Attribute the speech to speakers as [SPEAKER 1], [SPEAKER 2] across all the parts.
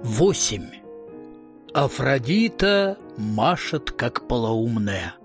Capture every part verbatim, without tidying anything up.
[SPEAKER 1] восемь. Афродита машет, как полоумная.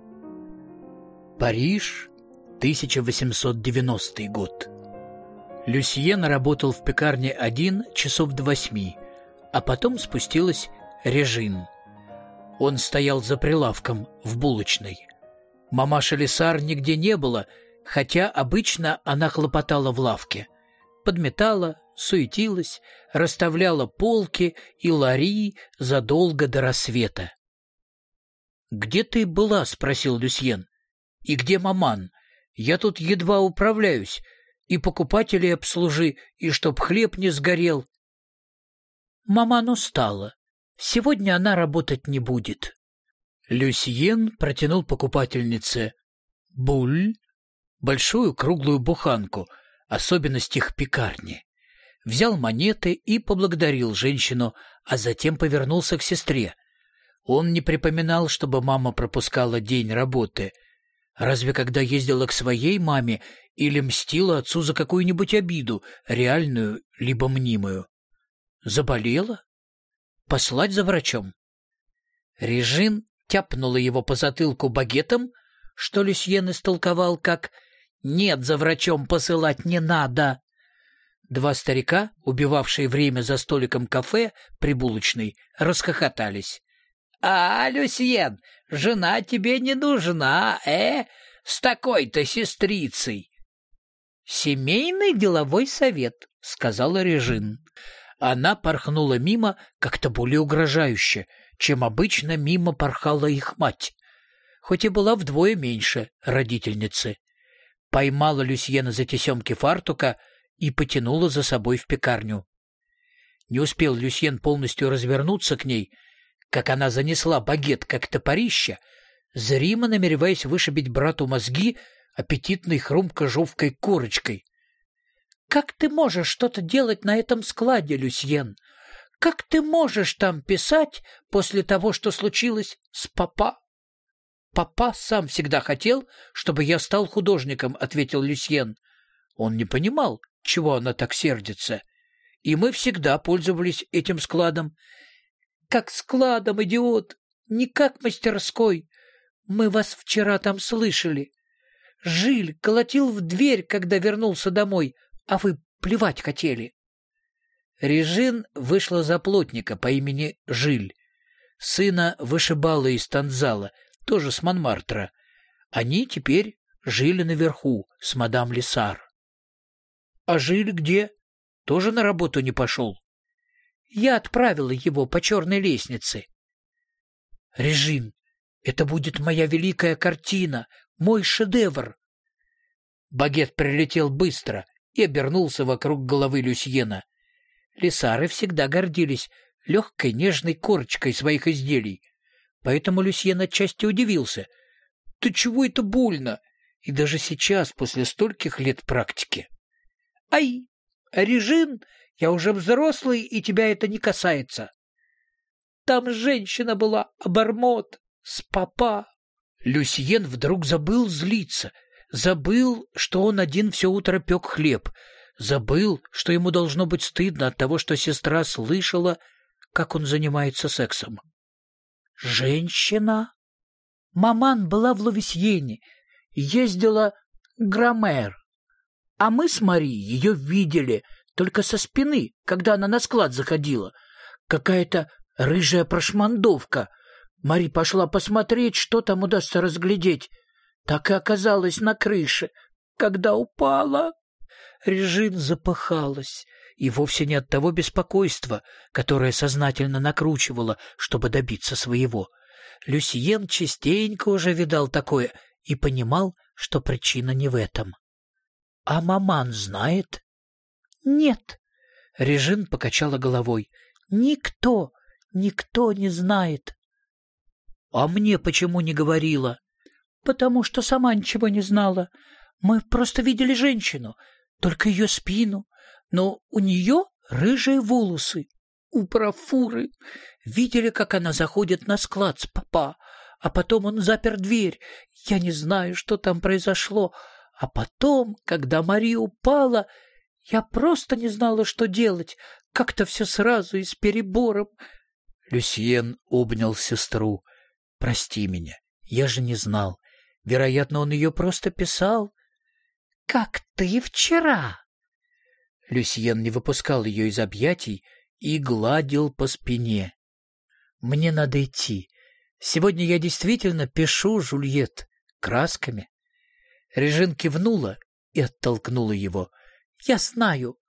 [SPEAKER 1] Париж, тысяча восемьсот девяностый год. Люсьен работал в пекарне один часов до восьми, а потом спустилась Режин. Он стоял за прилавком в булочной. Мамаши Лесар нигде не было, хотя обычно она хлопотала в лавке. Подметала, суетилась, расставляла полки и лари задолго до рассвета. «Где ты была?» — спросил Люсьен. «И где маман? Я тут едва управляюсь. И покупателей обслужи, и чтоб хлеб не сгорел». «Маман устала. Сегодня она работать не будет». Люсьен протянул покупательнице буль, большую круглую буханку, особенность их пекарни. Взял монеты и поблагодарил женщину, а затем повернулся к сестре. Он не припоминал, чтобы мама пропускала день работы. Разве когда ездила к своей маме или мстила отцу за какую-нибудь обиду, реальную либо мнимую? Заболела? Послать за врачом? Режин тяпнула его по затылку багетом, что Люсьен истолковал как «нет, за врачом посылать не надо». Два старика, убивавшие время за столиком кафе при булочной, расхохотались. «А, Люсьен, жена тебе не нужна, э? С такой-то сестрицей!» «Семейный деловой совет», — сказала Режин. Она порхнула мимо как-то более угрожающе, чем обычно мимо порхала их мать, хоть и была вдвое меньше родительницы. Поймала Люсьена за тесемки фартука и потянула за собой в пекарню. Не успел Люсьен полностью развернуться к ней, как она занесла багет как топорище, зримо намереваясь вышибить брату мозги аппетитной хрумко-жевкой корочкой. «Как ты можешь что-то делать на этом складе, Люсьен? Как ты можешь там писать после того, что случилось с папа?» «Папа сам всегда хотел, чтобы я стал художником», — ответил Люсьен. Он не понимал, чего она так сердится. «И мы всегда пользовались этим складом». «Как складом, идиот, не как мастерской. Мы вас вчера там слышали. Жиль колотил в дверь, когда вернулся домой, а вы плевать хотели». Режин вышла за плотника по имени Жиль. Сына вышибала из танзала, тоже с Монмартра. Они теперь жили наверху с мадам Лесар. «А Жиль где? Тоже на работу не пошел?» «Я отправила его по черной лестнице». «Режин, это будет моя великая картина, мой шедевр». Багет прилетел быстро и обернулся вокруг головы Люсьена. Лесары всегда гордились легкой нежной корочкой своих изделий, поэтому Люсьен отчасти удивился. «Ты чего это больно?» И даже сейчас, после стольких лет практики. «Ай, Режин, я уже взрослый, и тебя это не касается. Там женщина была, обормот, с папа». Люсьен вдруг забыл злиться, забыл, что он один все утро пек хлеб, забыл, что ему должно быть стыдно от того, что сестра слышала, как он занимается сексом. «Женщина?» Маман была в Лувисьене, ездила граммер, а мы с Мари ее видели только со спины, когда она на склад заходила. Какая-то рыжая прошмандовка. Мари пошла посмотреть, что там удастся разглядеть. Так и оказалась на крыше, когда упала. Режин запыхалась, и вовсе не от того беспокойства, которое сознательно накручивала, чтобы добиться своего. Люсьен частенько уже видал такое и понимал, что причина не в этом. «А маман знает?» «Нет», — Режин покачала головой. «Никто, никто не знает». «А мне почему не говорила?» «Потому что сама ничего не знала. Мы просто видели женщину, только ее спину, но у нее рыжие волосы, у профуры. Видели, как она заходит на склад с папа, а потом он запер дверь. Я не знаю, что там произошло. А потом, когда Мария упала, я просто не знала, что делать, Как-то все сразу и с перебором. Люсьен обнял сестру. «Прости меня, я же не знал. Вероятно, он ее просто писал». «Как ты вчера!» Люсьен не выпускал ее из объятий и гладил по спине. «Мне надо идти. Сегодня я действительно пишу, Жюльет, красками». Режин кивнула и оттолкнула его. «Я знаю,